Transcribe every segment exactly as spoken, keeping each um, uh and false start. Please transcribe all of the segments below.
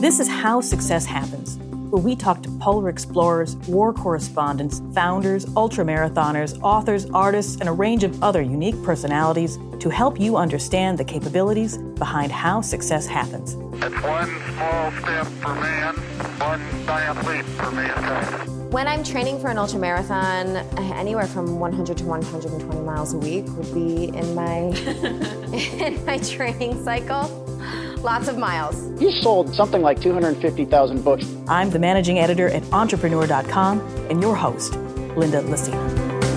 This is How Success Happens, where we talk to polar explorers, war correspondents, founders, ultramarathoners, authors, artists, and a range of other unique personalities to help you understand the capabilities behind how success happens. It's one small step for man, one giant leap for mankind. When I'm training for an ultramarathon, anywhere from one hundred to one hundred twenty miles a week would be in my in my training cycle. Lots of miles. You sold something like two hundred fifty thousand books. I'm the managing editor at entrepreneur dot com and your host, Linda Lacina.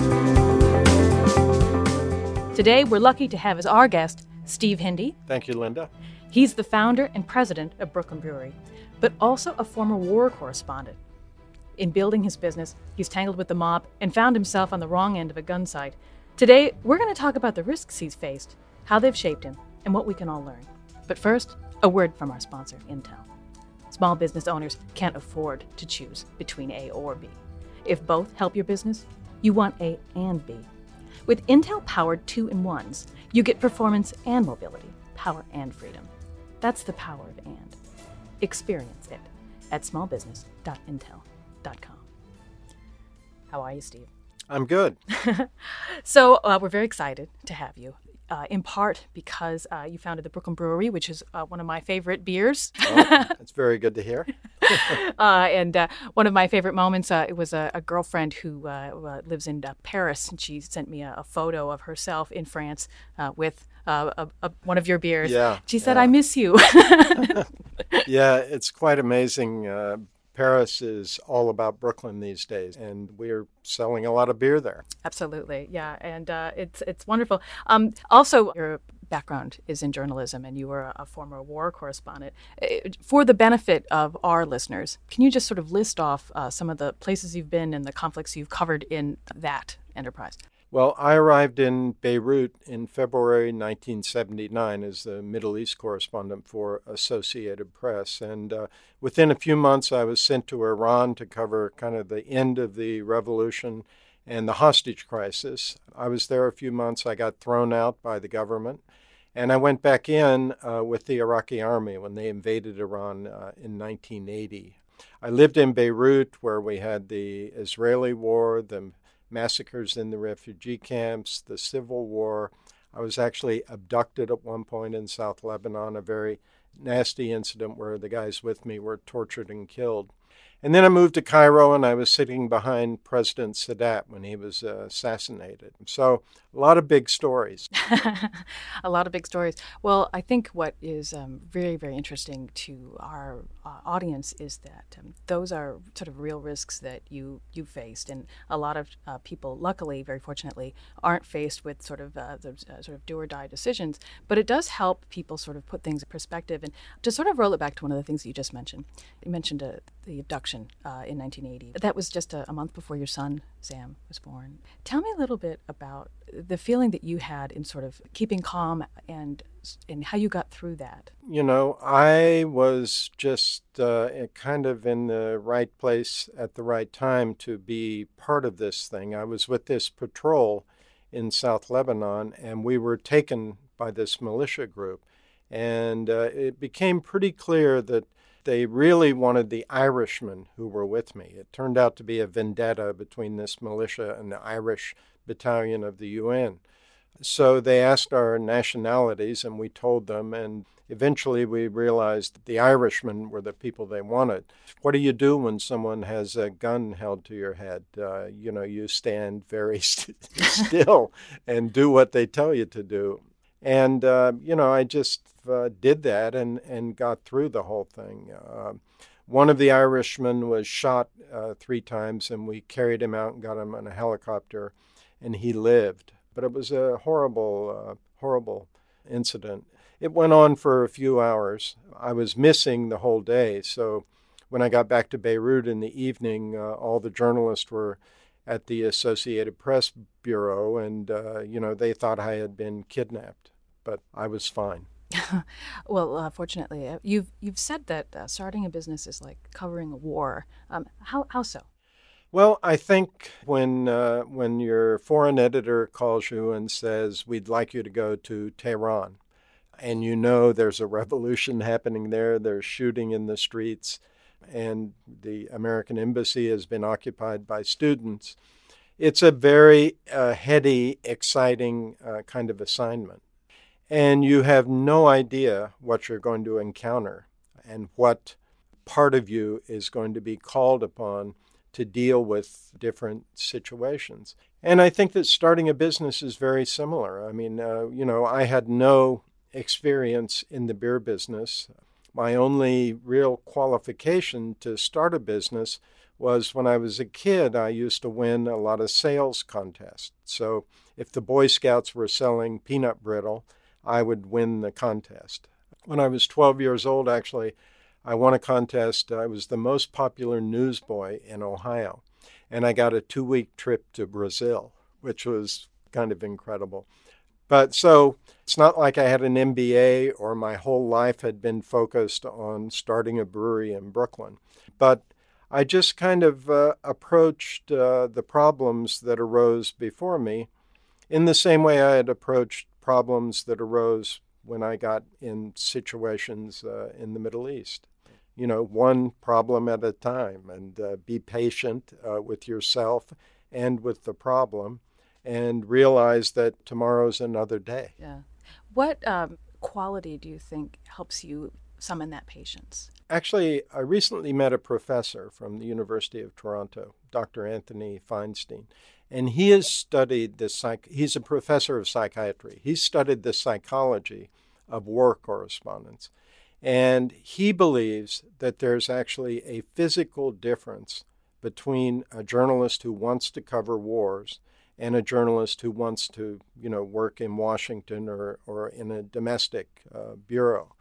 Today, we're lucky to have as our guest Steve Hindy. Thank you, Linda. He's the founder and president of Brooklyn Brewery, but also a former war correspondent. In building his business, he's tangled with the mob and found himself on the wrong end of a gun sight. Today, we're going to talk about the risks he's faced, how they've shaped him, and what we can all learn. But first, a word from our sponsor, Intel. Small business owners can't afford to choose between A or B. If both help your business, you want A and B. With Intel-powered two-in-ones, you get performance and mobility, power and freedom. That's the power of and. Experience it at small business dot intel dot com. How are you, Steve? I'm good. So uh, we're very excited to have you. Uh, in part because uh, you founded the Brooklyn Brewery, which is uh, one of my favorite beers. Oh, that's very good to hear. uh, and uh, one of my favorite moments, uh, it was a, a girlfriend who uh, uh, lives in uh, Paris, and she sent me a, a photo of herself in France uh, with uh, a, a, one of your beers. Yeah, she said, yeah. I miss you. Yeah, it's quite amazing. Uh, Paris is all about Brooklyn these days, and we're selling a lot of beer there. Absolutely, yeah, and uh, it's it's wonderful. Um, also, your background is in journalism, and you were a, a former war correspondent. For the benefit of our listeners, can you just sort of list off uh, some of the places you've been and the conflicts you've covered in that enterprise? Well, I arrived in Beirut in February nineteen seventy-nine as the Middle East correspondent for Associated Press. And uh, within a few months, I was sent to Iran to cover kind of the end of the revolution and the hostage crisis. I was there a few months. I got thrown out by the government. And I went back in uh, with the Iraqi army when they invaded Iran uh, in nineteen eighty. I lived in Beirut, where we had the Israeli war, the massacres in the refugee camps, the civil war. I was actually abducted at one point in South Lebanon, a very nasty incident where the guys with me were tortured and killed. And then I moved to Cairo, and I was sitting behind President Sadat when he was uh, assassinated. So a lot of big stories. A lot of big stories. Well, I think what is um, very, very interesting to our uh, audience is that um, those are sort of real risks that you, you faced. And a lot of uh, people, luckily, very fortunately, aren't faced with sort of uh, the uh, sort of do or die decisions. But it does help people sort of put things in perspective. And to sort of roll it back to one of the things that you just mentioned, you mentioned uh, the abduction Uh, in nineteen eighty. That was just a, a month before your son, Sam, was born. Tell me a little bit about the feeling that you had in sort of keeping calm and and how you got through that. You know, I was just uh, kind of in the right place at the right time to be part of this thing. I was with this patrol in South Lebanon, and we were taken by this militia group. And uh, it became pretty clear that they really wanted the Irishmen who were with me. It turned out to be a vendetta between this militia and the Irish battalion of the U N. So they asked our nationalities, and we told them, and eventually we realized that the Irishmen were the people they wanted. What do you do when someone has a gun held to your head? Uh, you know, you stand very st- still and do what they tell you to do. And, uh, you know, I just uh, did that and, and got through the whole thing. Uh, one of the Irishmen was shot uh, three times, and we carried him out and got him on a helicopter, and he lived. But it was a horrible, uh, horrible incident. It went on for a few hours. I was missing the whole day. So when I got back to Beirut in the evening, uh, all the journalists were at the Associated Press Bureau, and, uh, you know, they thought I had been kidnapped, but I was fine. Well, uh, fortunately, uh, you've you've said that uh, starting a business is like covering a war. Um, how how so? Well, I think when uh, when your foreign editor calls you and says, we'd like you to go to Tehran, and you know there's a revolution happening there. There's shooting in the streets, and the American embassy has been occupied by students. It's a very uh, heady, exciting uh, kind of assignment. And you have no idea what you're going to encounter and what part of you is going to be called upon to deal with different situations. And I think that starting a business is very similar. I mean, uh, you know, I had no experience in the beer business. My only real qualification to start a business was when I was a kid, I used to win a lot of sales contests. So if the Boy Scouts were selling peanut brittle, I would win the contest. When I was twelve years old, actually, I won a contest. I was the most popular newsboy in Ohio, and I got a two-week trip to Brazil, which was kind of incredible. But so it's not like I had an M B A or my whole life had been focused on starting a brewery in Brooklyn. But I just kind of uh, approached uh, the problems that arose before me in the same way I had approached problems that arose when I got in situations uh, in the Middle East. You know, one problem at a time, and uh, be patient uh, with yourself and with the problem, and realize that tomorrow's another day. Yeah. What um, quality do you think helps you summon that patience? Actually, I recently met a professor from the University of Toronto, Doctor Anthony Feinstein, and he has studied the psych. He's a professor of psychiatry. He's studied the psychology of war correspondence, and he believes that there's actually a physical difference between a journalist who wants to cover wars and a journalist who wants to, you know, work in Washington or, or in a domestic uh, bureau.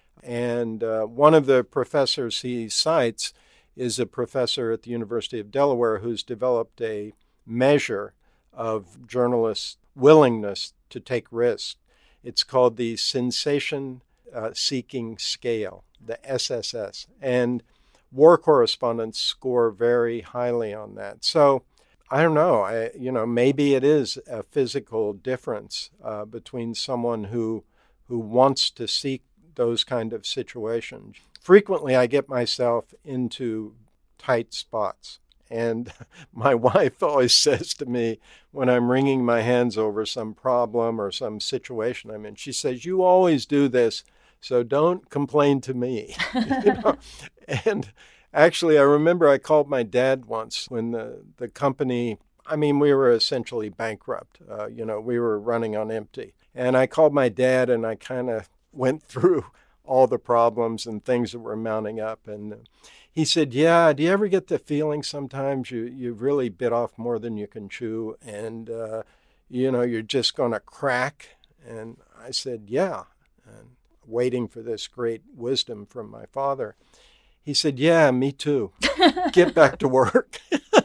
And uh, one of the professors he cites is a professor at the University of Delaware who's developed a measure of journalists' willingness to take risks. It's called the Sensation uh, Seeking Scale, the S S S. And war correspondents score very highly on that. So I don't know, I, you know, maybe it is a physical difference uh, between someone who who wants to seek those kind of situations. Frequently, I get myself into tight spots. And my wife always says to me when I'm wringing my hands over some problem or some situation I'm in, she says, "You always do this, so don't complain to me." You know? And actually, I remember I called my dad once when the, the company, I mean, we were essentially bankrupt. Uh, you know, we were running on empty. And I called my dad and I kind of went through all the problems and things that were mounting up. And he said, "Yeah, do you ever get the feeling sometimes you, you've really bit off more than you can chew and, uh, you know, you're just going to crack?" And I said, "Yeah," and waiting for this great wisdom from my father. He said, "Yeah, me too. Get back to work."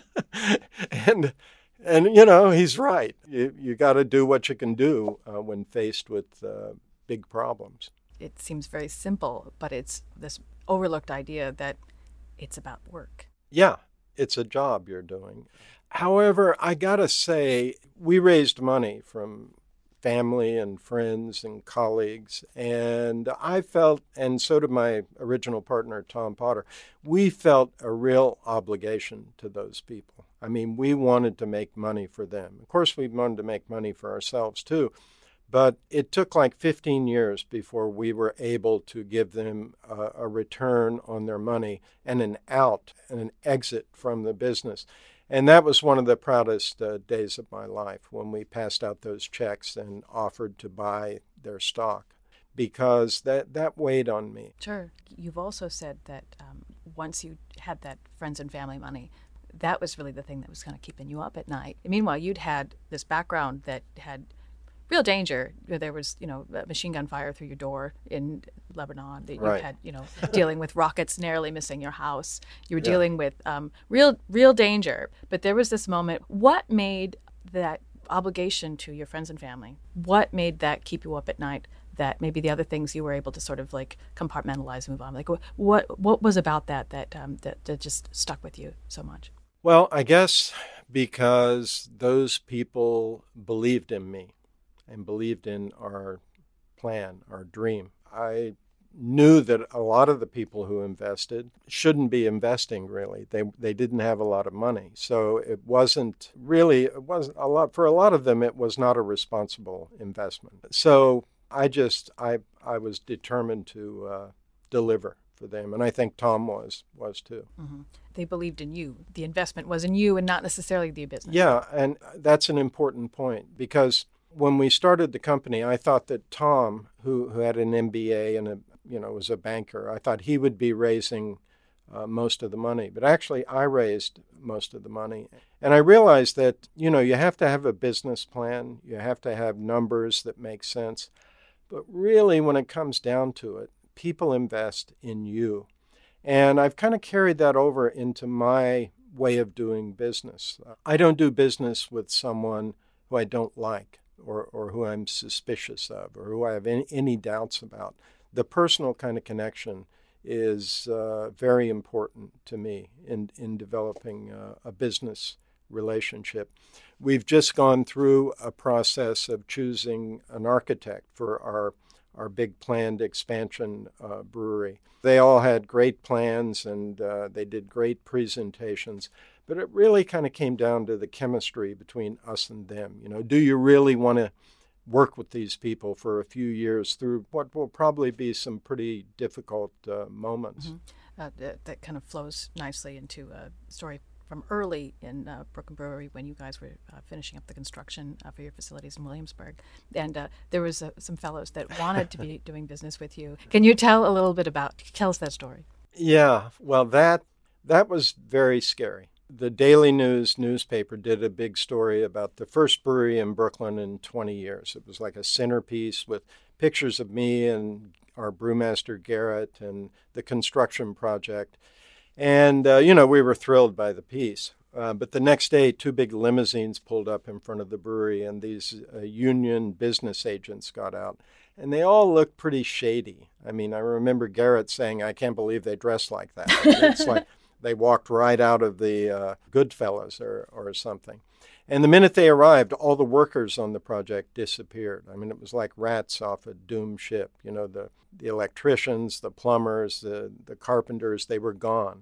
and, and, you know, he's right. You, you got to do what you can do uh, when faced with uh, big problems. It seems very simple, but it's this overlooked idea that it's about work. Yeah, it's a job you're doing. However, I gotta say, we raised money from family and friends and colleagues, and I felt, and so did my original partner, Tom Potter, we felt a real obligation to those people. I mean, we wanted to make money for them. Of course, we wanted to make money for ourselves, too. But it took like fifteen years before we were able to give them a, a return on their money and an out and an exit from the business. And that was one of the proudest uh, days of my life when we passed out those checks and offered to buy their stock, because that, that weighed on me. Sure. You've also said that um, once you had that friends and family money, that was really the thing that was kind of keeping you up at night. And meanwhile, you'd had this background that had real danger. There was, you know, machine gun fire through your door in Lebanon. That you Right. had, you know, dealing with rockets narrowly missing your house. You were Yeah. dealing with um, real, real danger. But there was this moment. What made that obligation to your friends and family? What made that keep you up at night? That maybe the other things you were able to sort of like compartmentalize, move on. Like what, what was about that that um, that, that just stuck with you so much? Well, I guess because those people believed in me and believed in our plan, our dream. I knew that a lot of the people who invested shouldn't be investing, really. They they didn't have a lot of money. So it wasn't really, it wasn't a lot, for a lot of them, it was not a responsible investment. So I just, I I was determined to uh, deliver for them. And I think Tom was, was too. Mm-hmm. They believed in you. The investment was in you and not necessarily the business. Yeah, and that's an important point, because when we started the company, I thought that Tom, who, who had an M B A and a, you know, was a banker, I thought he would be raising uh, most of the money. But actually, I raised most of the money. And I realized that, you know, you have to have a business plan. You have to have numbers that make sense. But really, when it comes down to it, people invest in you. And I've kind of carried that over into my way of doing business. I don't do business with someone who I don't like, or, or who I'm suspicious of, or who I have any, any doubts about. The personal kind of connection is uh, very important to me in, in developing uh, a business relationship. We've just gone through a process of choosing an architect for our, our big planned expansion uh, brewery. They all had great plans, and uh, they did great presentations. But it really kind of came down to the chemistry between us and them. You know, do you really want to work with these people for a few years through what will probably be some pretty difficult uh, moments? Mm-hmm. uh, that, that kind of flows nicely into a story from early in uh, Brooklyn Brewery, when you guys were uh, finishing up the construction uh, for your facilities in Williamsburg. And uh, there was uh, some fellows that wanted to be doing business with you. Can you tell a little bit about, tell us that story? Yeah, well, that that was very scary. The Daily News newspaper did a big story about the first brewery in Brooklyn in twenty years. It was like a centerpiece with pictures of me and our brewmaster Garrett and the construction project. And, uh, you know, we were thrilled by the piece. Uh, but the next day, two big limousines pulled up in front of the brewery, and these uh, union business agents got out. And they all looked pretty shady. I mean, I remember Garrett saying, I can't believe they dress like that. It's like they walked right out of the uh, Goodfellas or, or something. And the minute they arrived, all the workers on the project disappeared. I mean, it was like rats off a doomed ship. You know, the, the electricians, the plumbers, the, the carpenters, they were gone.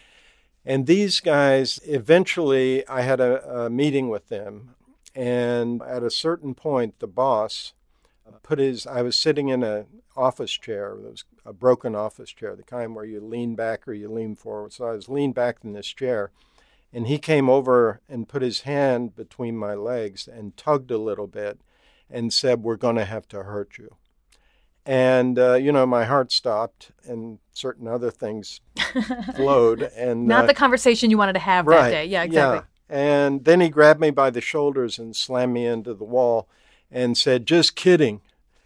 And these guys, eventually, I had a, a meeting with them. And at a certain point, the boss put his, I was sitting in an office chair. It was a broken office chair, the kind where you lean back or you lean forward. So I was leaned back in this chair. And he came over and put his hand between my legs and tugged a little bit and said, we're going to have to hurt you. And, uh, you know, my heart stopped and certain other things flowed. And Not uh, the conversation you wanted to have right, that day. Yeah, exactly. Yeah. And then he grabbed me by the shoulders and slammed me into the wall and said, just kidding.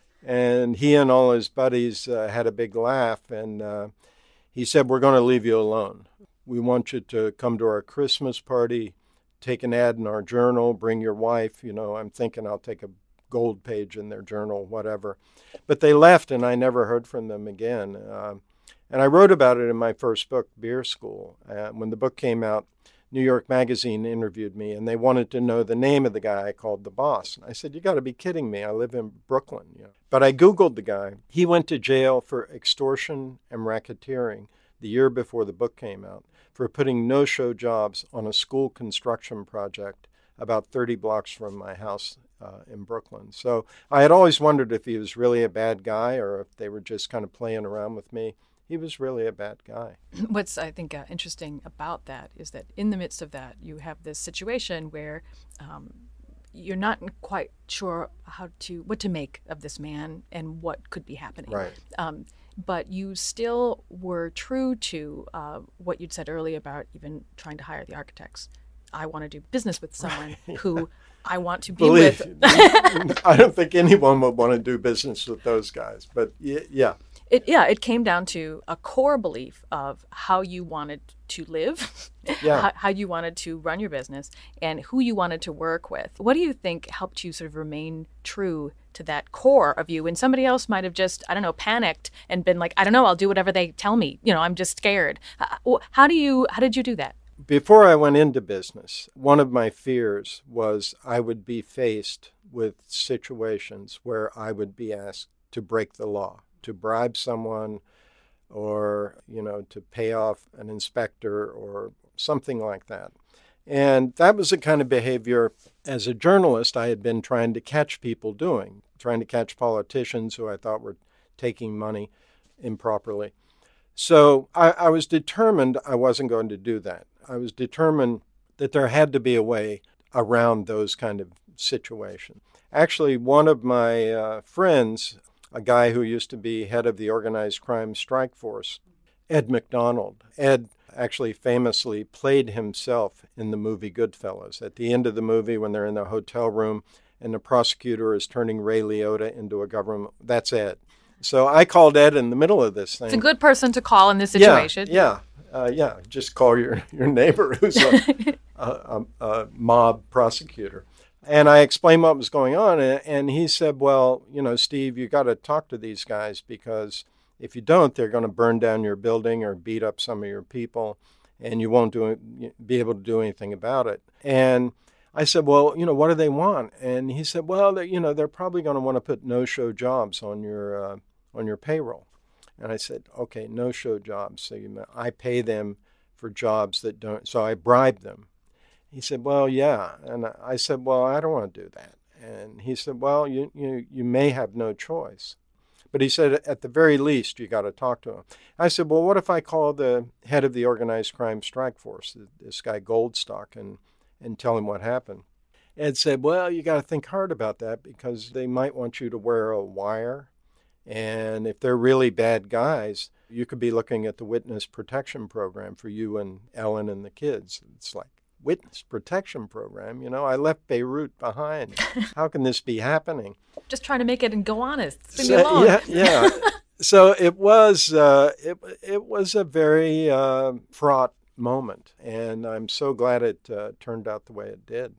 And he and all his buddies uh, had a big laugh. And uh, he said, we're going to leave you alone. We want you to come to our Christmas party, take an ad in our journal, bring your wife. You know, I'm thinking I'll take a gold page in their journal, whatever. But they left, and I never heard from them again. Uh, and I wrote about it in my first book, Beer School. Uh, when the book came out, New York Magazine interviewed me, and they wanted to know the name of the guy I called the boss. And I said, you got to be kidding me. I live in Brooklyn. You know. But I Googled the guy. He went to jail for extortion and racketeering the year before the book came out, for putting no-show jobs on a school construction project about thirty blocks from my house uh, in Brooklyn. So I had always wondered if he was really a bad guy or if they were just kind of playing around with me. He was really a bad guy. What's, I think, uh, interesting about that is that in the midst of that, you have this situation where um, you're not quite sure how to, what to make of this man and what could be happening. Right. Um, but you still were true to uh, what you'd said earlier about even trying to hire the architects. I want to do business with someone right, yeah. who I want to be Believe, with. I don't think anyone would want to do business with those guys, but yeah. It, yeah, it came down to a core belief of how you wanted to live, yeah. how, how you wanted to run your business, and who you wanted to work with. What do you think helped you sort of remain true to that core of you when somebody else might have just, I don't know, panicked and been like, I don't know, I'll do whatever they tell me. You know, I'm just scared. How do you, how did you do that? Before I went into business, one of my fears was I would be faced with situations where I would be asked to break the law, to bribe someone or, you know, to pay off an inspector or something like that. And that was the kind of behavior, as a journalist, I had been trying to catch people doing, trying to catch politicians who I thought were taking money improperly. So I, I was determined I wasn't going to do that. I was determined that there had to be a way around those kind of situations. Actually, one of my uh, friends, a guy who used to be head of the Organized Crime Strike Force, Ed McDonald. Ed actually famously played himself in the movie Goodfellas. At the end of the movie, when they're in the hotel room and the prosecutor is turning Ray Liotta into a government, that's Ed. So I called Ed in the middle of this thing. It's a good person to call in this situation. Yeah, yeah, uh, yeah. Just call your, your neighbor who's a, a, a, a mob prosecutor. And I explained what was going on, and he said, well, you know, Steve, you got to talk to these guys, because if you don't, they're going to burn down your building or beat up some of your people, and you won't do be able to do anything about it. And I said, well, you know, what do they want? And he said, well, you know, they're probably going to want to put no-show jobs on your uh, on your payroll. And I said, okay, no-show jobs. So you, I pay them for jobs that don't, so I bribe them. He said, well, yeah. And I said, well, I don't want to do that. And he said, well, you you you may have no choice. But he said, at the very least, you got to talk to him. I said, well, what if I call the head of the Organized Crime Strike Force, this guy Goldstock, and, and tell him what happened? Ed said, well, you got to think hard about that, because they might want you to wear a wire. And if they're really bad guys, you could be looking at the witness protection program for you and Ellen and the kids. It's like, witness protection program? You know, I left Beirut behind. How can this be happening? Just trying to make it and go honest. Leave so, me alone. Yeah, yeah. So it was uh, it it was a very uh, fraught moment, and I'm so glad it uh, turned out the way it did.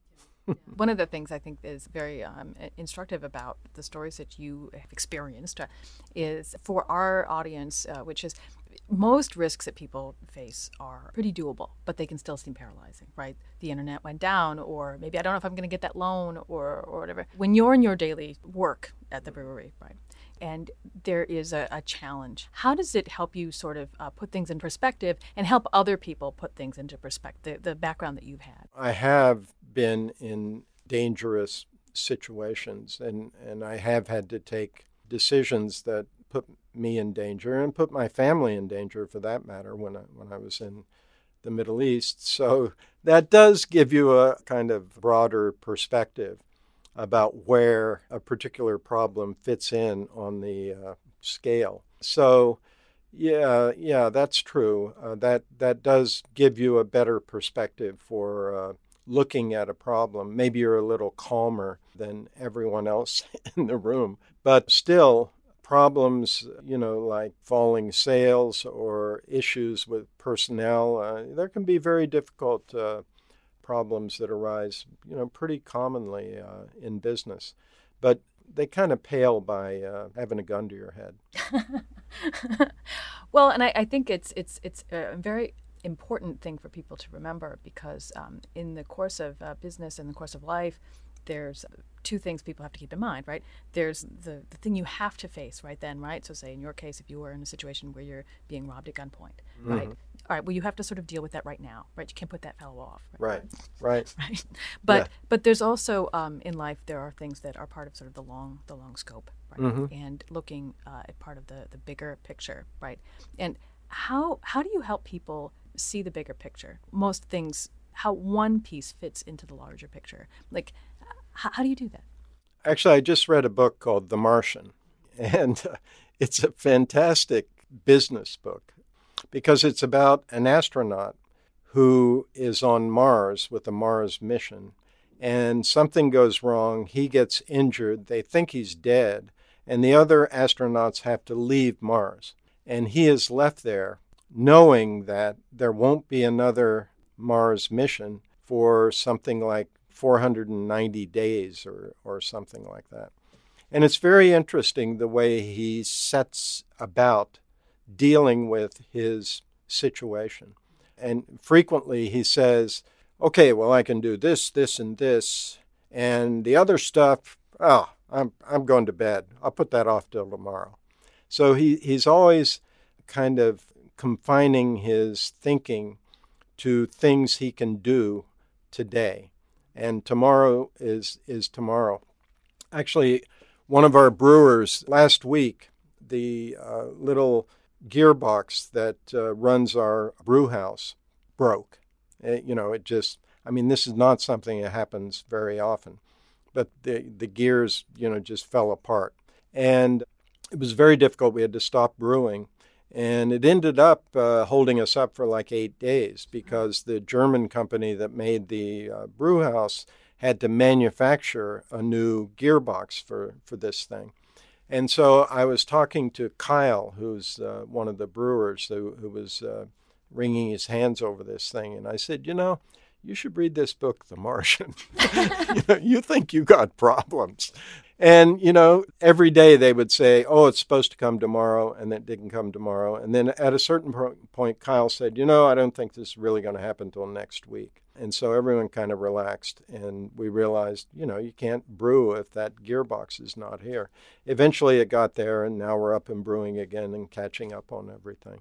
One of the things I think is very um, instructive about the stories that you have experienced uh, is for our audience, uh, which is most risks that people face are pretty doable, but they can still seem paralyzing, right? The internet went down, or maybe I don't know if I'm going to get that loan, or, or whatever. When you're in your daily work at the brewery, right, and there is a, a challenge, how does it help you sort of uh, put things in perspective and help other people put things into perspective, the, the background that you've had? I have been in dangerous situations, and, and I have had to take decisions that put me in danger and put my family in danger, for that matter, when I, when I was in the Middle East. So that does give you a kind of broader perspective about where a particular problem fits in on the uh, scale. So yeah, yeah, that's true. Uh, that that does give you a better perspective for uh, looking at a problem. Maybe you're a little calmer than everyone else in the room, but still, problems, you know, like falling sales or issues with personnel, uh, there can be very difficult uh, problems that arise, you know, pretty commonly uh, in business. But they kind of pale by uh, having a gun to your head. Well, and I, I think it's it's it's a very important thing for people to remember, because um, in the course of uh, business, in the course of life, there's two things people have to keep in mind, right? There's the, the thing you have to face right then, right? So say in your case, if you were in a situation where you're being robbed at gunpoint, mm-hmm. right? All right, well, you have to sort of deal with that right now, right? You can't put that fellow off. Right, right. Right. right. But yeah. but there's also, um, in life, there are things that are part of sort of the long the long scope, right? Mm-hmm. And looking uh, at part of the, the bigger picture, right? And how how do you help people see the bigger picture? Most things, how one piece fits into the larger picture. Like, how, how do you do that? Actually, I just read a book called The Martian, and uh, it's a fantastic business book because it's about an astronaut who is on Mars with a Mars mission, and something goes wrong. He gets injured. They think he's dead, and the other astronauts have to leave Mars. And he is left there knowing that there won't be another Mars mission for something like four hundred ninety days or, or something like that. And it's very interesting the way he sets about dealing with his situation. And frequently he says, okay, well, I can do this, this, and this, and the other stuff, oh, I'm I'm going to bed. I'll put that off till tomorrow. So he, he's always kind of confining his thinking to things he can do today. And tomorrow is is tomorrow. Actually, one of our brewers last week, the uh, little gearbox that uh, runs our brew house broke. It, you know, it just, I mean, this is not something that happens very often, but the, the gears, you know, just fell apart. And it was very difficult. We had to stop brewing. And it ended up uh, holding us up for like eight days because the German company that made the uh, brew house had to manufacture a new gearbox for, for this thing. And so I was talking to Kyle, who's uh, one of the brewers who, who was uh, wringing his hands over this thing. And I said, you know, you should read this book, The Martian. you know, you think you got problems. And, you know, every day they would say, oh, it's supposed to come tomorrow, and it didn't come tomorrow. And then at a certain point, Kyle said, you know, I don't think this is really going to happen until next week. And so everyone kind of relaxed, and we realized, you know, you can't brew if that gearbox is not here. Eventually it got there, and now we're up and brewing again and catching up on everything.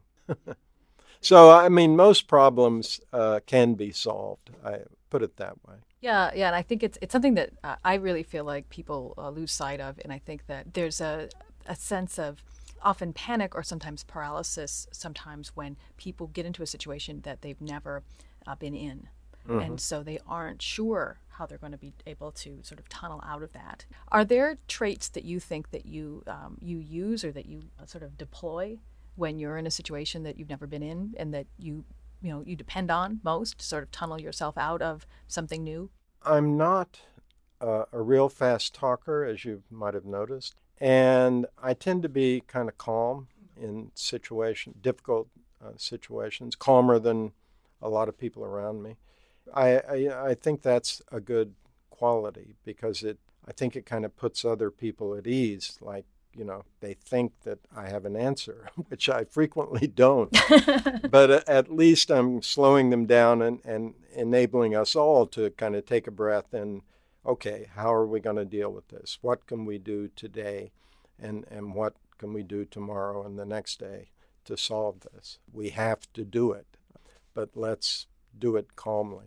So, I mean, most problems uh, can be solved. I put it that way. Yeah, yeah, and I think it's it's something that uh, I really feel like people uh, lose sight of, and I think that there's a a sense of often panic or sometimes paralysis sometimes when people get into a situation that they've never uh, been in. Mm-hmm. And so they aren't sure how they're going to be able to sort of tunnel out of that. Are there traits that you think that you um, you use or that you uh, sort of deploy when you're in a situation that you've never been in and that you you know you depend on most to sort of tunnel yourself out of something new? I'm not uh, a real fast talker, as you might have noticed, and I tend to be kind of calm in situation, difficult uh, situations, calmer than a lot of people around me. I, I I think that's a good quality because it I think it kind of puts other people at ease, like, you know, they think that I have an answer, which I frequently don't. But at least I'm slowing them down and, and enabling us all to kind of take a breath and, okay, how are we going to deal with this? What can we do today? And, and what can we do tomorrow and the next day to solve this? We have to do it, but let's do it calmly.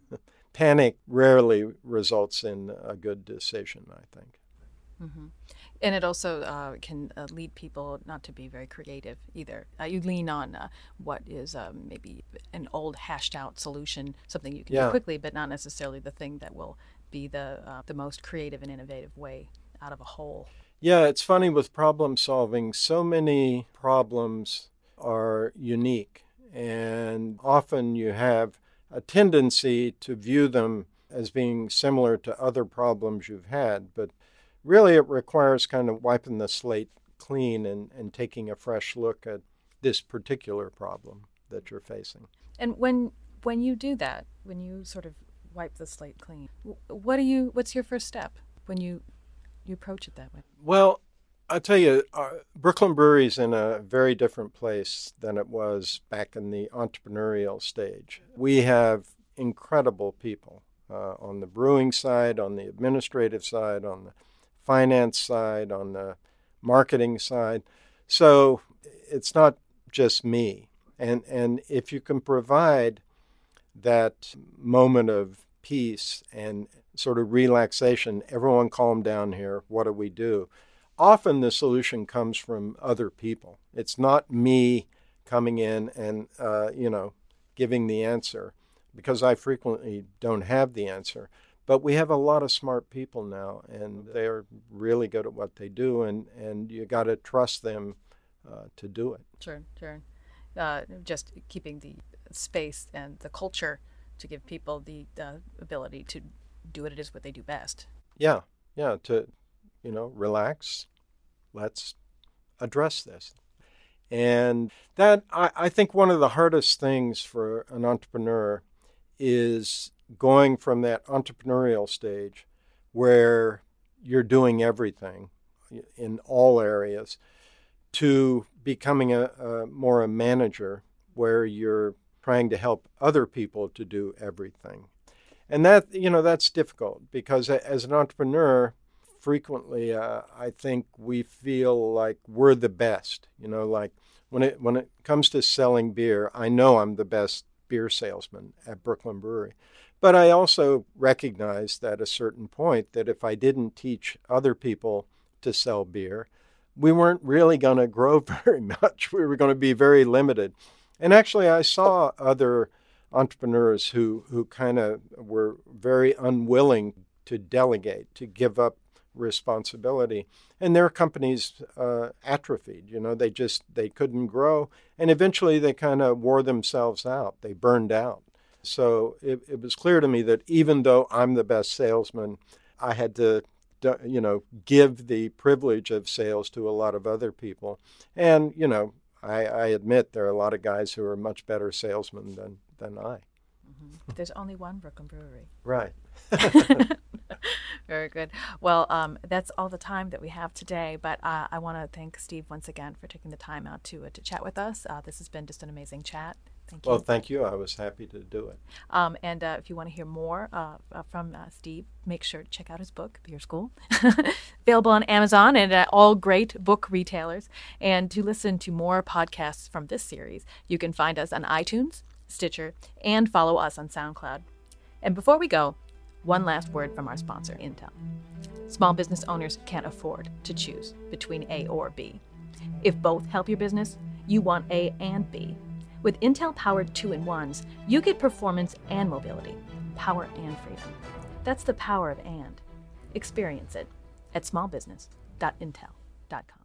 Panic rarely results in a good decision, I think. Mm-hmm. And it also uh, can uh, lead people not to be very creative either. Uh, you lean on uh, what is um, maybe an old hashed out solution, something you can yeah. do quickly, but not necessarily the thing that will be the uh, the most creative and innovative way out of a hole. Yeah, it's funny with problem solving. So many problems are unique, and often you have a tendency to view them as being similar to other problems you've had, but really it requires kind of wiping the slate clean and, and taking a fresh look at this particular problem that you're facing. And when when you do that, when you sort of wipe the slate clean, what do you what's your first step when you you approach it that way? Well, I'll tell you, uh, Brooklyn Brewery's in a very different place than it was back in the entrepreneurial stage. We have incredible people uh, on the brewing side, on the administrative side, on the finance side, on the marketing side. So it's not just me. And and if you can provide that moment of peace and sort of relaxation, everyone calm down here, what do we do? Often the solution comes from other people. It's not me coming in and, uh, you know, giving the answer, because I frequently don't have the answer. But we have a lot of smart people now, and they're really good at what they do, and, and you got to trust them uh, to do it. Sure, sure. Uh, just keeping the space and the culture to give people the uh, ability to do what it is what they do best. Yeah, yeah, to, you know, relax. Let's address this. And that, I, I think one of the hardest things for an entrepreneur is going from that entrepreneurial stage where you're doing everything in all areas to becoming a, a more a manager where you're trying to help other people to do everything. And that, you know, that's difficult because as an entrepreneur, frequently, uh, I think we feel like we're the best. You know, like when it when it comes to selling beer, I know I'm the best beer salesman at Brooklyn Brewery. But I also recognized at a certain point that if I didn't teach other people to sell beer, we weren't really going to grow very much. We were going to be very limited. And actually, I saw other entrepreneurs who, who kind of were very unwilling to delegate, to give up responsibility. And their companies uh, atrophied. You know, they just, they couldn't grow. And eventually they kind of wore themselves out. They burned out. So it, it was clear to me that even though I'm the best salesman, I had to, you know, give the privilege of sales to a lot of other people. And, you know, I, I admit there are a lot of guys who are much better salesmen than, than I. Mm-hmm. But there's only one Brooklyn Brewery. Right. Very good. Well, um, that's all the time that we have today, but uh, I want to thank Steve once again for taking the time out to uh, to chat with us. Uh, this has been just an amazing chat. Thank you. Well, thank you. I was happy to do it. Um, and uh, if you want to hear more uh, uh, from uh, Steve, make sure to check out his book, Beer School, available on Amazon and at all great book retailers. And to listen to more podcasts from this series, you can find us on iTunes, Stitcher, and follow us on SoundCloud. And before we go, one last word from our sponsor, Intel. Small business owners can't afford to choose between A or B. If both help your business, you want A and B. With Intel-powered two-in-ones, you get performance and mobility, power and freedom. That's the power of and. Experience it at small business dot intel dot com.